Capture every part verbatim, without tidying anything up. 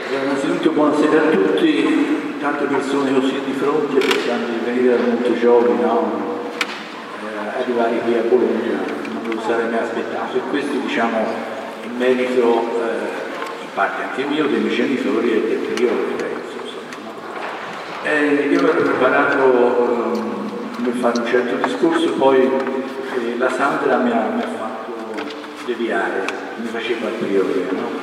Innanzitutto buonasera a tutti, tante persone così di fronte pensando di venire da Monteggioli, no? eh, arrivare qui a Bologna, non me lo sarei mai aspettato, e questo diciamo in merito, eh, in parte anche mio, dei miei genitori e del priore, penso. Insomma. Eh, io ero preparato um, come fare un certo discorso, poi eh, la Sandra mi ha, mi ha fatto deviare, mi faceva il priore, no?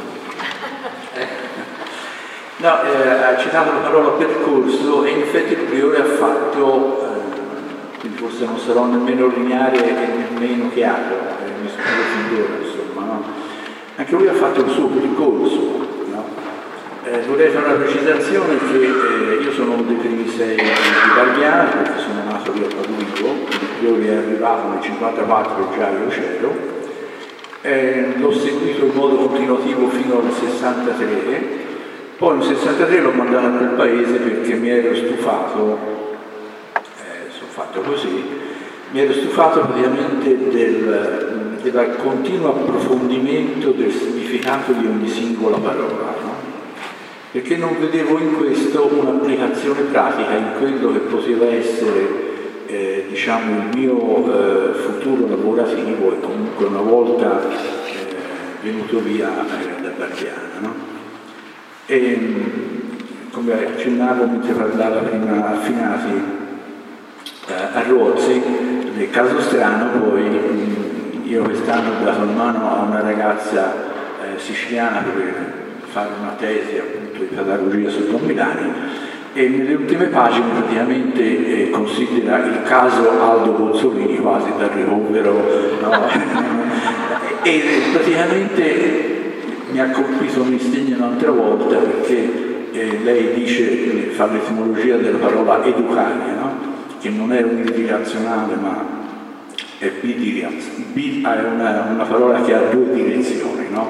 No, eh, ha citato la parola percorso e in effetti il priore ha fatto, eh, quindi forse non sarò nemmeno lineare e nemmeno chiaro, eh, mi scuso fin d'ora, insomma, no? Anche lui ha fatto il suo percorso, no? Eh, vorrei fare una precisazione che eh, io sono uno dei primi sei di Barbiana, perché sono nato lì a Paduigo, il priore è arrivato nel cinquantaquattro e già io c'ero, eh, l'ho seguito in modo continuativo fino al sessantatré. Poi nel sessantatré l'ho mandato a quel paese perché mi ero stufato, eh, sono fatto così, mi ero stufato praticamente del, del continuo approfondimento del significato di ogni singola parola, no? Perché non vedevo in questo un'applicazione pratica in quello che poteva essere eh, diciamo, il mio eh, futuro lavorativo e comunque una volta eh, venuto via eh, da Barbiana, no? E come accennavo mentre parlava prima Affinati eh, a Rozzi, nel caso strano poi io quest'anno ho dato in mano a una ragazza eh, siciliana per fare una tesi appunto di pedagogia su Don Milani e nelle ultime pagine praticamente eh, considera il caso Aldo Bozzolini quasi da ricovero, no? E praticamente mi ha colpito un istigno un'altra volta perché eh, lei dice, fa l'etimologia della parola educare, no? Che non è unidirezionale ma è bidirezionale, bi, è una, una parola che ha due direzioni, no?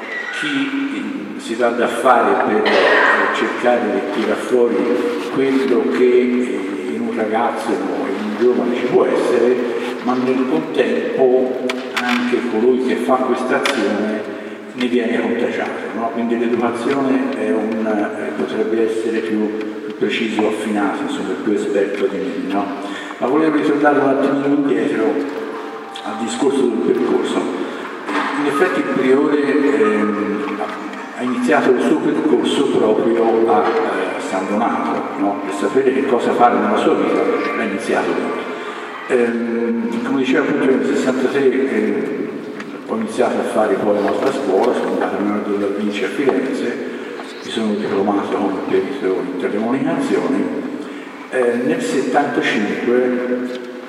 Chi si dà da fare per eh, cercare di tirare fuori quello che eh, in un ragazzo o in un giovane ci può essere, ma nel contempo anche colui che fa questa azione ne viene contagiato, no? Quindi l'educazione è un, eh, potrebbe essere più, più preciso, affinato, insomma, più esperto di me, no? Ma volevo ritornare un attimino indietro al discorso del percorso. In effetti il priore ehm, ha iniziato il suo percorso proprio a eh, San Donato, no? Per sapere che cosa fare nella sua vita l'ha iniziato lì. Ehm, come diceva appunto nel sessantatré, eh, ho iniziato a fare poi un'altra scuola, sono andato a Leonardo da Vinci a Firenze, mi sono diplomato come perito in telecomunicazioni. Eh, nel settantacinque,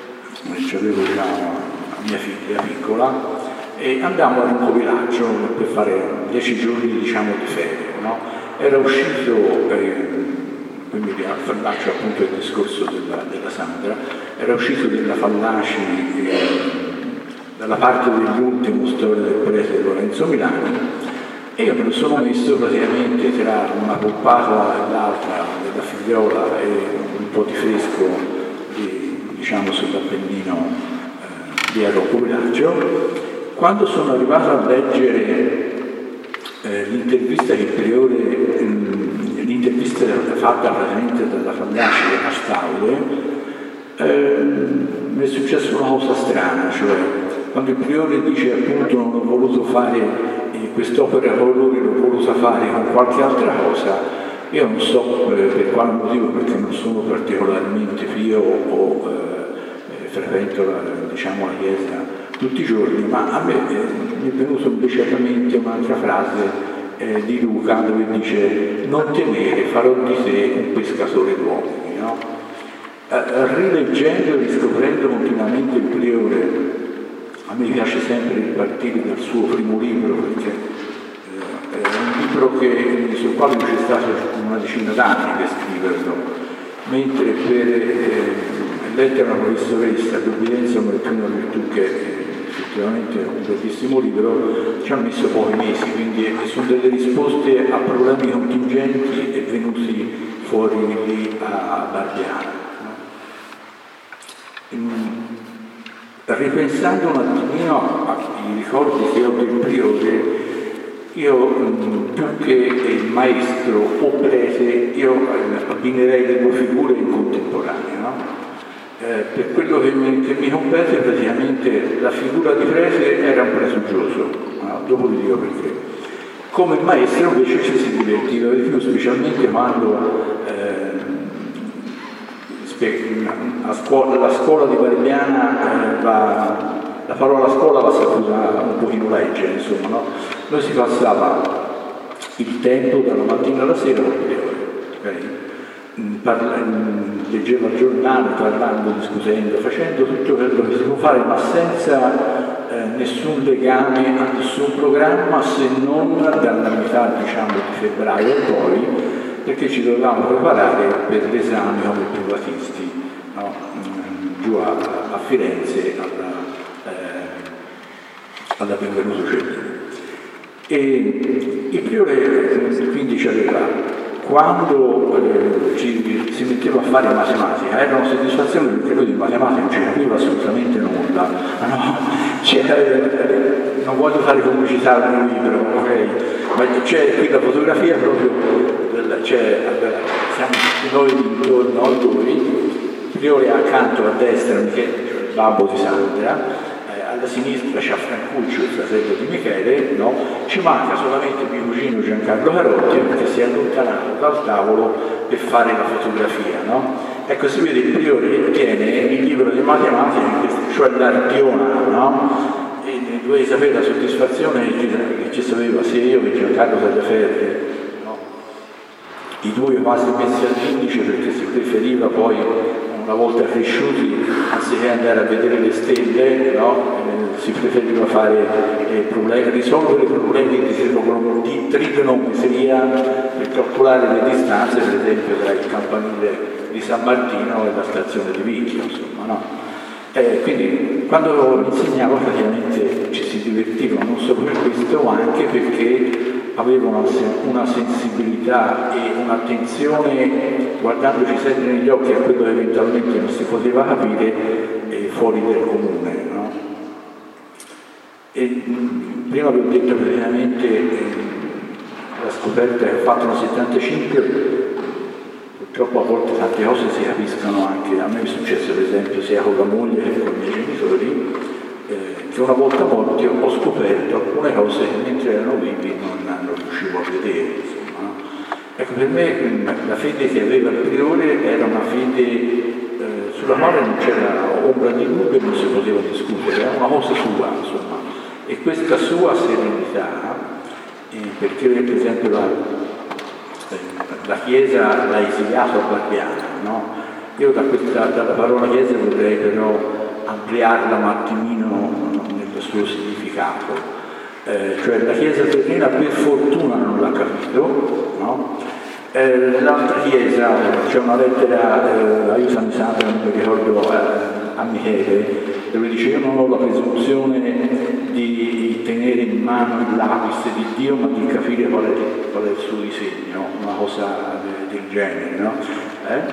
avevo già la mia figlia piccola, e andavo a un villaggio per fare dieci giorni diciamo di ferie, no? Era uscito, eh, quindi al Fallaci appunto il discorso della, della Sandra, era uscito della Fallaci eh, dalla parte dell'ultimo storia del prete Lorenzo Milani e io me lo sono messo praticamente tra una poppata e l'altra della figliola e un po' di fresco di, diciamo sull'Appennino eh, di Arrocco Villaggio. Quando sono arrivato a leggere eh, l'intervista che il priore, mh, l'intervista fatta praticamente dalla Fallaci a Staude, eh, mi è successa una cosa strana, cioè quando il priore dice appunto non ho voluto fare eh, quest'opera con loro, l'ho voluta fare con qualche altra cosa, io non so eh, per quale motivo, perché non sono particolarmente pio o eh, frequento la, diciamo, la chiesa tutti i giorni, ma a me eh, mi è venuto invece alla mente un'altra frase eh, di Luca dove dice non temere, farò di te un pescatore d'uomini, no? Eh, rileggendo e riscoprendo continuamente il priore, a me piace sempre ripartire dal suo primo libro perché eh, è un libro che, sul quale c'è stato una decina d'anni per scriverlo, mentre per eh, Lettera a una professoressa d'obbedienza a una virtù che è effettivamente un bellissimo libro, ci ha messo pochi mesi, quindi sono delle risposte a problemi contingenti e venuti fuori lì a Barbiana. Ripensando un attimino ai ricordi che ho del priore, io mh, più che il maestro o prete, io abbinerei le due figure in contemporanea, no? Eh, per quello che mi, che mi compete, praticamente la figura di prete era un presugioso, no? Dopo vi dico perché. Come maestro invece ci si divertiva di più, specialmente quando eh, a scuola, la scuola di Varigliana, eh, va, la parola scuola la si usa un pochino legge, insomma, no? Noi si passava il tempo dalla mattina alla sera con le ore, okay? Parla, leggeva il giornale, parlando, discutendo, facendo tutto quello che si può fare, ma senza eh, nessun legame a nessun programma, se non dalla metà, diciamo, di febbraio e poi, perché ci dovevamo preparare per l'esame come privatisti, no? Giù a, a Firenze alla, eh, alla Benvenuto Cellini. E il priore quindi ci aveva, quando eh, ci, si metteva a fare matematica, era una soddisfazione perché lui di matematica non ci capiva assolutamente nulla, no? C'è, non voglio fare pubblicità al mio libro, okay? Ma c'è qui la fotografia proprio, c'è, siamo tutti noi intorno a lui, il priore accanto a destra Michele, cioè il babbo di Sandra, alla sinistra c'è Francuccio, il fratello di Michele, no? Ci manca solamente mio cugino Giancarlo Carotti perché si è allontanato dal tavolo per fare la fotografia, no? Ecco, si vede il priore che tiene il libro di matematica, cioè l'Artiona, no? E dovevi sapere la soddisfazione che ci sapeva sia io che Giancarlo Tagliaferri, no? I due quasi messi all'indice perché si preferiva poi, una volta cresciuti, anziché andare a vedere le stelle, no? eh, si preferiva fare eh, problemi, risolvere i problemi di trigonometria per calcolare le distanze, per esempio tra il campanile di San Martino e la stazione di Vicchio, insomma, no? Eh, quindi quando insegnavo praticamente ci si divertiva non solo per questo, ma anche perché aveva una, una sensibilità e un'attenzione, guardandoci sempre negli occhi a quello che eventualmente non si poteva capire, eh, fuori del comune, no? E, mh, prima vi ho detto praticamente eh, la scoperta che ho fatto nel settantacinque, purtroppo a volte tante cose si capiscono anche, a me è successo per esempio sia con la moglie che con i miei genitori, eh, che una volta morti ho scoperto alcune cose che mentre erano vivi non, non riuscivo a vedere, insomma. Ecco, per me la fede che aveva il priore era una fede eh, sulla quale non c'era ombra di dubbio e non si poteva discutere, era una cosa sua, insomma. E questa sua serenità, eh, perché per esempio la, la Chiesa l'ha esiliato a Barbiana, no? Io da questa, dalla parola Chiesa vorrei però ampliarla un attimino nel suo significato, eh, cioè la Chiesa terrena per fortuna non l'ha capito, no? Eh, l'altra Chiesa, c'è una lettera, eh, aiutami Sandra, non mi ricordo, eh, a Michele, dove dice: io non ho la presunzione di tenere in mano il lapis di Dio, ma di capire qual è, qual è il suo disegno, una cosa del, del genere, no? Eh?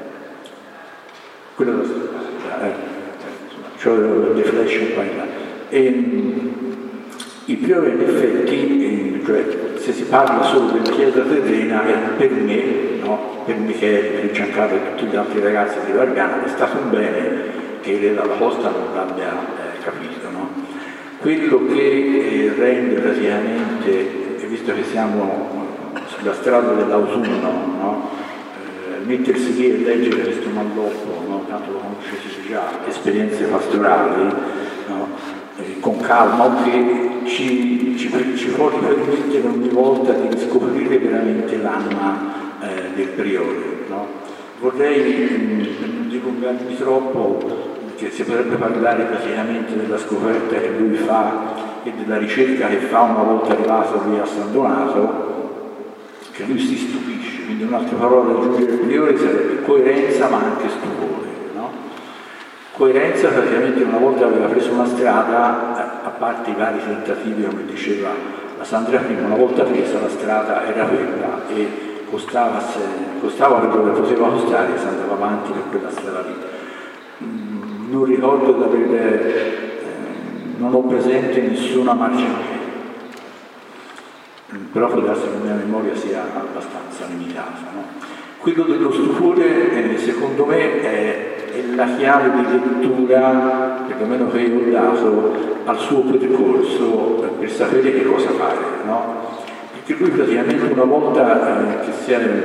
Quello è eh. Cioè le flash qua in là. E, il priore in effetti, cioè, se si parla solo della Chiesa terrena, per me, no? Per Michele, per Giancarlo e per tutti gli altri ragazzi di Vargana, è stato un bene che Re dalla Costa non l'abbia eh, capito, no? Quello che eh, rende praticamente, e visto che siamo sulla strada dell'autunno, no? eh, mettersi lì e leggere questo Malloppo, no? Tanto lo conoscete già, esperienze pastorali, no? eh, con calma, che ci, ci, ci può permettere ogni volta di riscoprire veramente l'anima eh, del priore, no? Vorrei, per non dilungarmi troppo, che si potrebbe parlare praticamente della scoperta che lui fa e della ricerca che fa una volta arrivato qui a San Donato, che lui si stupisce, quindi un'altra parola da aggiungere al priore sarebbe coerenza ma anche stupore, no? Coerenza praticamente una volta aveva preso una strada, a parte i vari tentativi, come diceva la Sandra prima, una volta presa la strada era quella e costava, costava per dove poteva costare e si andava avanti per quella strada lì. Non ricordo di aver, eh, non ho presente nessuna marcia indietro. però può darsi che la mia memoria sia abbastanza limitata, no? Quello dello stupore, eh, secondo me, è, è la chiave di lettura, perlomeno che io ho dato, al suo percorso eh, per sapere che cosa fare, no? Perché lui praticamente una volta eh, che si era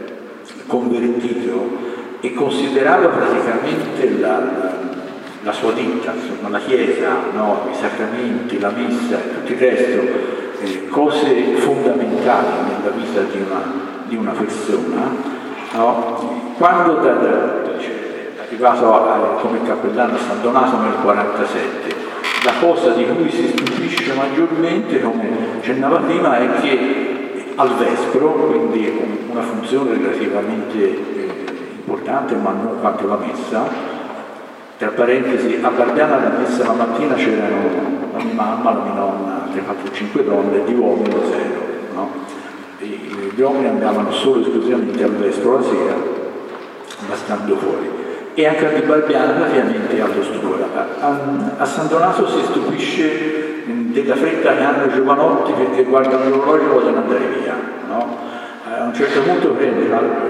convertito e considerava praticamente la, la, la sua ditta, insomma, la chiesa, no? I sacramenti, la messa e tutto il resto, eh, cose fondamentali nella vita di una, di una persona, no? Quando da, da, è arrivato a, come cappellano a San Donato nel quarantasette, la cosa di cui si stupisce maggiormente, come accennava prima, è che al vespro, quindi una funzione relativamente eh, importante, ma non quanto la messa, tra parentesi, a Barbiana la messa la mattina c'erano la mia mamma, la mia nonna, tre, quattro, cinque donne, di uomini zero, no? E gli uomini andavano solo e esclusivamente al vespro la sera, bastando fuori. E anche a Barbiana praticamente allo stupore. A, a, a San Donato si stupisce della fretta che hanno i giovanotti perché guardano l'orologio e vogliono andare via, no? A un certo punto prende,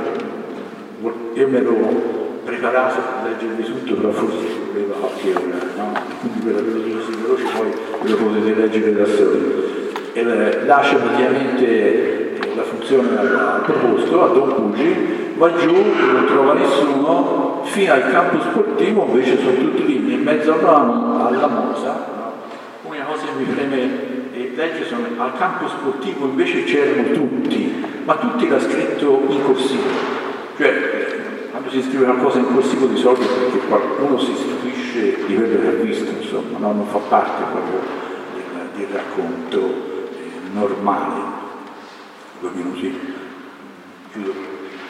io mi ero preparato a leggervi tutto, però forse voleva qualche ora, no? Quindi per averlo così veloce poi lo potete leggere da soli. E lascia praticamente la funzione al proposto a Don Pugi, va giù, non trova nessuno, fino al campo sportivo invece sono tutti lì in mezzo alla, alla Mosa, no? Una cosa che mi preme eh, leggere sono al campo sportivo invece c'erano tutti, ma tutti l'ha scritto in corsivo, cioè quando si scrive qualcosa in corsivo di solito è perché qualcuno si stupisce di quello che ha visto, insomma, no? Non fa parte proprio del, del racconto eh, normale. Due minuti, chiudo.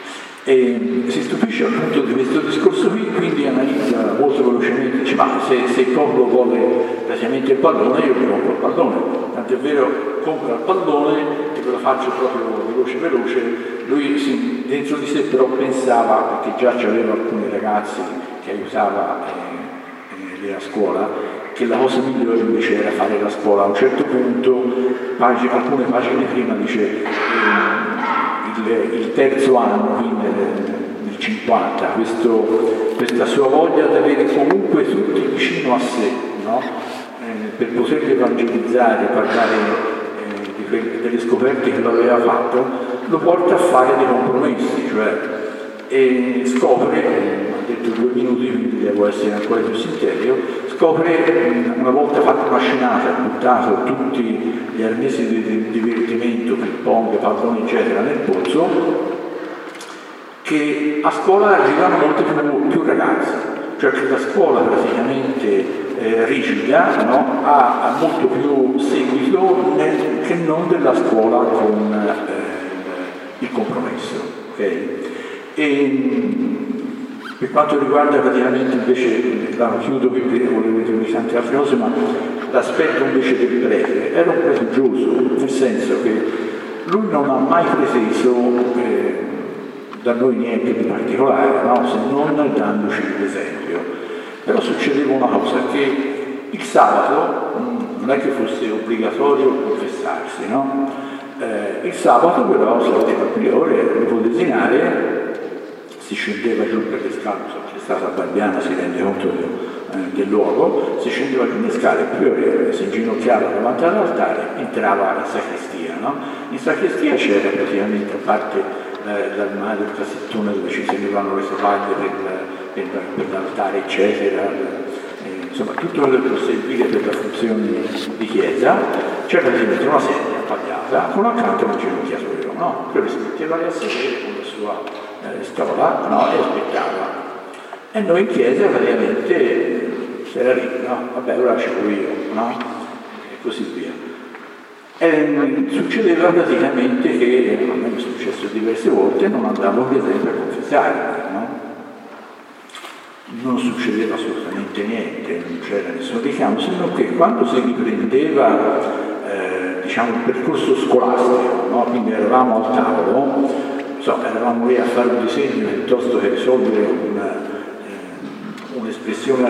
E si stupisce appunto di questo discorso qui, quindi analizza molto velocemente, dice ma se, se il popolo vuole praticamente il pallone, io mi compro il pallone, tant'è vero, compra il pallone e ve lo faccio proprio veloce veloce. Lui sì, dentro di sé però pensava, perché già c'aveva alcuni ragazzi che aiutava eh, eh, a scuola, che la cosa migliore invece era fare la scuola. A un certo punto, pag- alcune pagine prima, dice eh, il, il terzo anno, quindi nel, nel cinquanta, questo, questa sua voglia di avere comunque tutti vicino a sé, no? eh, per poterli evangelizzare, parlare eh, di que- delle scoperte che lo aveva fatto, lo porta a fare dei compromessi, cioè e scopre, ha detto due minuti quindi devo essere ancora più sintetico, scopre una volta fatta una scenata, ha buttato tutti gli arnesi di divertimento, ping pong, pallone eccetera nel pozzo, che a scuola arrivano molti più, più ragazzi, cioè che la scuola praticamente eh, rigida, no? ha, ha molto più seguito nel, che non della scuola con eh, il compromesso. Okay? E per quanto riguarda praticamente invece, la chiudo qui perché volevo dire tante altre cose, ma l'aspetto invece del prete era un prete gioso, nel senso che lui non ha mai preteso eh, da noi niente di particolare, no? Se non dandoci l'esempio. Però succedeva una cosa, che il sabato mh, non è che fosse obbligatorio confessarsi, no? Eh, il sabato però si poteva il priore, dopo desinare, si scendeva giù per le scale, c'è stata a Barbiana, si rende conto del, eh, del luogo, si scendeva giù le scale, il priore si inginocchiava davanti all'altare, entrava in sacrestia, no? In sacrestia c'era praticamente, a parte eh, l'armadio, il cassettone dove ci servivano le tovaglie per, per, per l'altare, eccetera, eh, insomma tutto quello che può servire per la funzione di chiesa, c'era praticamente una sedia pagliata con accanto un ginocchiatoio, no? Quello si metteva lì a sedere con la sua stola, no? E aspettava. E noi in chiesa praticamente c'era lì, no? Vabbè, ora ci vado io, no? E così via. E succedeva praticamente che, a me è successo diverse volte, non andavo per esempio a confessare, no? Non succedeva assolutamente niente, non c'era nessun richiamo, se non che quando si riprendeva eh, diciamo il percorso scolastico, no? Quindi eravamo al tavolo, so, eravamo lì a fare un disegno piuttosto che risolvere una, eh, un'espressione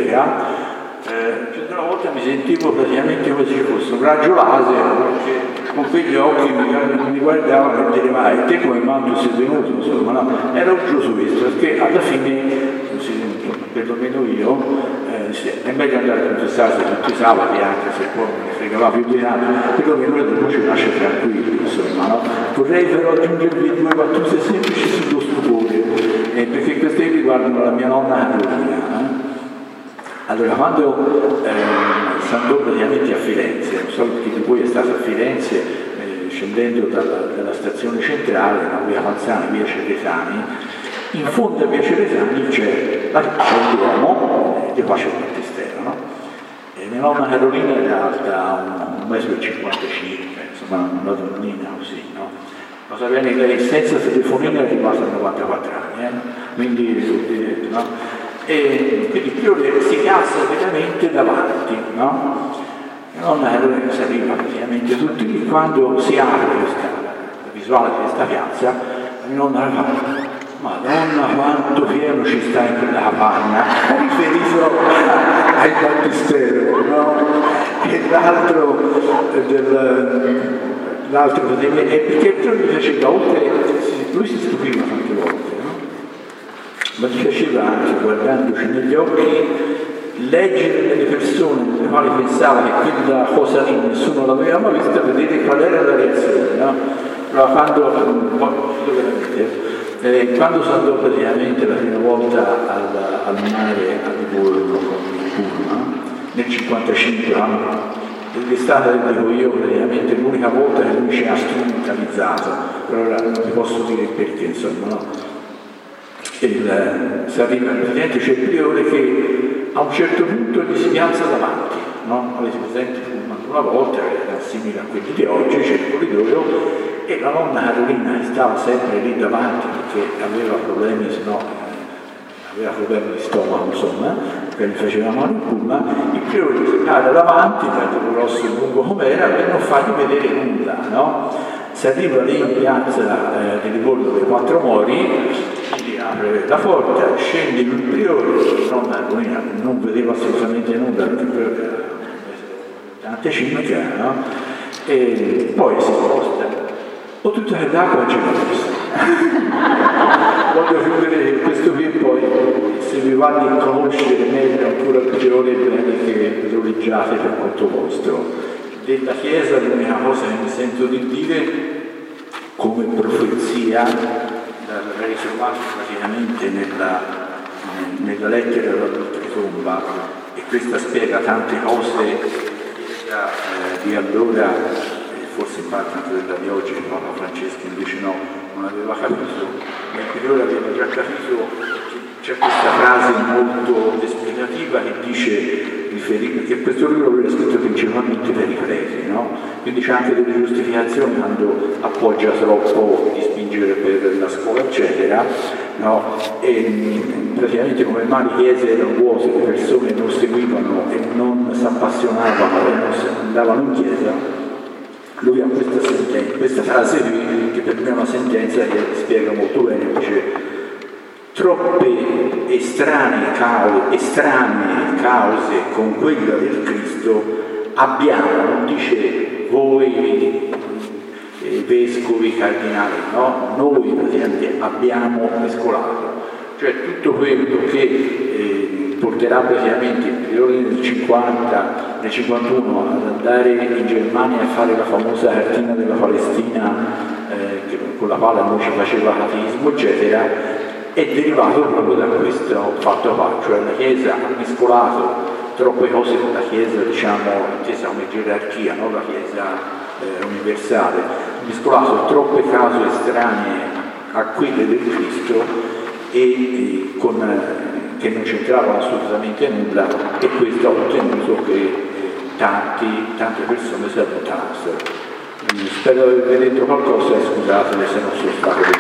algebrica, eh, più di una volta mi sentivo praticamente come se ci fosse un raggio laser che con quegli occhi mi, mi guardavano e diceva, ma te come mai tu sei venuto? Insomma, no? Era un giosuista, perché alla fine, perlomeno io, eh, è meglio andare a confessarsi tutti i sabati, anche se poi non mi fregava più di tanto, perlomeno dopo ci lascia tranquilli, insomma, no? Vorrei però aggiungervi due battute semplici sullo stupore, eh, perché queste riguardano la mia nonna Carolina. Eh? Allora, quando eh, si andò praticamente a Firenze, non so chi di voi è stato a Firenze, eh, scendendo dalla, dalla stazione centrale, da via Panzani, via Cerretani, in fondo a via Cerretani c'è un uomo, di qua c'è il battistero, no? E mia nonna Carolina era alta un metro e cinquantacinque, insomma una donnina così, no? Cosa bene, lei senza telefonino è arrivata a novantaquattro anni, eh? Quindi, no? E quindi il priore si piazza veramente davanti, no? Mia nonna Carolina saliva praticamente tutti lì, quando si apre questa, la visuale di questa piazza, mia nonna fa, Madonna quanto pieno ci sta in quella capanna, riferito al battistero, no? E l'altro del, l'altro poteva, è perché il priore mi faceva, oltre, lui si stupiva tante volte, no? Ma mi piaceva anche, guardandoci negli occhi, leggere nelle persone nelle quali pensava che quella cosa lì nessuno l'aveva mai vista, vedere qual era la reazione, no? Allora, quando, veramente, eh, quando sono andato praticamente la prima volta al, al mare a Livorno con il pullman, nel cinquantacinque, l'estate dico io, praticamente l'unica volta che lui ci ha strumentalizzato, però ora non vi posso dire perché, insomma, no? Il, si arriva, praticamente c'è il priore che a un certo punto gli si piazza davanti, no? Avete presente una volta, era simile a quelli di oggi, c'è il corridoio e la nonna Carolina stava sempre lì davanti perché aveva problemi, se no aveva problemi di stomaco, insomma, che gli faceva male il pullman, il priore si cade davanti, tanto grosso e lungo com'era, per non fargli vedere nulla, no? Si arriva lì in piazza eh, di Livorno dei Quattro Mori, apre la porta, scende il priore, nonna Carolina non vedeva assolutamente nulla perché il priore era tante cinque, no? E poi si sposta, ho tutta l'acqua c'è la voglio chiudere questo qui, poi se vi va di conoscere meglio ancora il priore, bene che lo leggiate per conto vostro. Della Chiesa l'unica cosa che mi sento di dire come profezia l'ha riservato praticamente nella, nella lettera dell'Ultratomba, e questa spiega tante cose eh, di allora, e forse in parte anche quella di oggi, che Papa Francesco invece no, non aveva capito, ma il priore aveva già capito. C'è questa frase molto esplicativa che dice, perché questo libro l'ho scritto principalmente per i preti, no? Quindi c'è anche delle giustificazioni quando appoggia troppo di spingere per la scuola eccetera, no? E praticamente come mai le chiese erano vuote, le persone non seguivano e non si appassionavano e non andavano in chiesa, lui ha questa sentenza, questa frase qui, che per me è una sentenza che spiega molto bene, dice troppe estranee cause, estranee cause con quella del Cristo abbiamo, non dice voi eh, vescovi, cardinali, no? Noi praticamente abbiamo mescolato, cioè tutto quello che eh, porterà praticamente il priore nel cinquanta, nel cinquantuno ad andare in Germania a fare la famosa cartina della Palestina eh, che, con la quale noi ci faceva ateismo eccetera, è derivato proprio da questo fatto qua, cioè la Chiesa ha mescolato troppe cose con la Chiesa, diciamo, intesa come gerarchia, no? La Chiesa eh, universale, ha mescolato troppe cause estranee a quelle del Cristo e, e con, eh, che non c'entravano assolutamente nulla, e questo ha ottenuto che eh, tanti, tante persone si allontanassero. Spero di aver detto qualcosa e scusatemi se non sono stato